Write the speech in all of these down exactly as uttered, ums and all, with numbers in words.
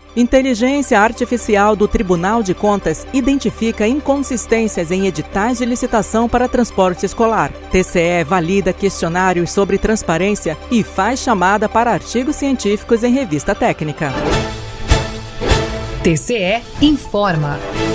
Inteligência Artificial do Tribunal de Contas identifica inconsistências em editais de licitação para transporte escolar. T C E valida questionários sobre transparência e faz chamada para artigos científicos em revista técnica. T C E informa.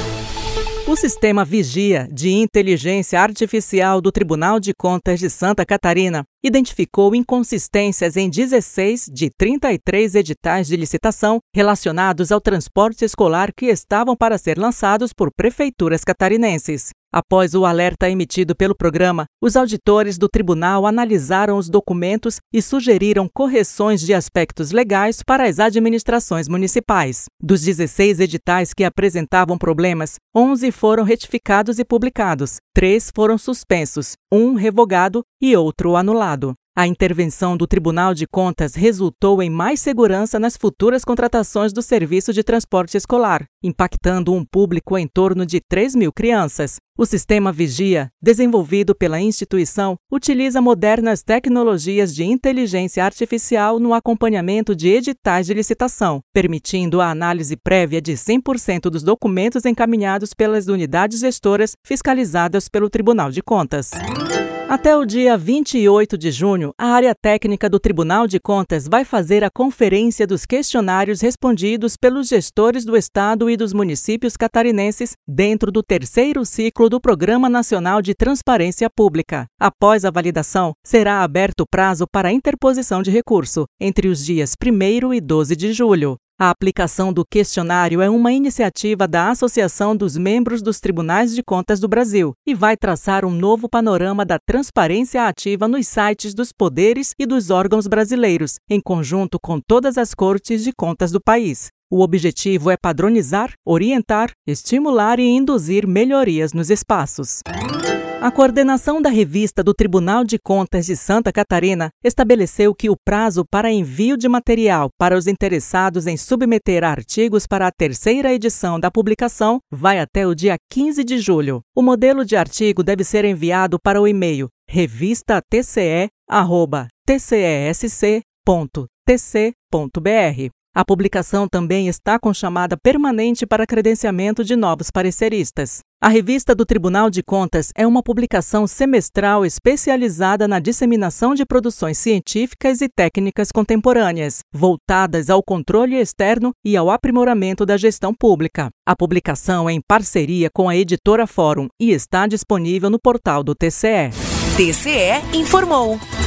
O Sistema Vigia de Inteligência Artificial do Tribunal de Contas de Santa Catarina identificou inconsistências em dezesseis de trinta e três editais de licitação relacionados ao transporte escolar que estavam para ser lançados por prefeituras catarinenses. Após o alerta emitido pelo programa, os auditores do tribunal analisaram os documentos e sugeriram correções de aspectos legais para as administrações municipais. Dos dezesseis editais que apresentavam problemas, onze foram retificados e publicados, três foram suspensos, um revogado e outro anulado. A intervenção do Tribunal de Contas resultou em mais segurança nas futuras contratações do serviço de transporte escolar, impactando um público em torno de três mil crianças. O sistema Vigia, desenvolvido pela instituição, utiliza modernas tecnologias de inteligência artificial no acompanhamento de editais de licitação, permitindo a análise prévia de cem por cento dos documentos encaminhados pelas unidades gestoras fiscalizadas pelo Tribunal de Contas. Até o dia vinte e oito de junho, a área técnica do Tribunal de Contas vai fazer a conferência dos questionários respondidos pelos gestores do Estado e dos municípios catarinenses dentro do terceiro ciclo do Programa Nacional de Transparência Pública. Após a validação, será aberto o prazo para a interposição de recurso, entre os dias primeiro e doze de julho. A aplicação do questionário é uma iniciativa da Associação dos Membros dos Tribunais de Contas do Brasil e vai traçar um novo panorama da transparência ativa nos sites dos poderes e dos órgãos brasileiros, em conjunto com todas as cortes de contas do país. O objetivo é padronizar, orientar, estimular e induzir melhorias nos espaços. A coordenação da revista do Tribunal de Contas de Santa Catarina estabeleceu que o prazo para envio de material para os interessados em submeter artigos para a terceira edição da publicação vai até o dia quinze de julho. O modelo de artigo deve ser enviado para o e-mail revista t c e arroba t c e s c ponto t c ponto b r. A publicação também está com chamada permanente para credenciamento de novos pareceristas. A revista do Tribunal de Contas é uma publicação semestral especializada na disseminação de produções científicas e técnicas contemporâneas, voltadas ao controle externo e ao aprimoramento da gestão pública. A publicação é em parceria com a editora Fórum e está disponível no portal do T C E. T C E informou.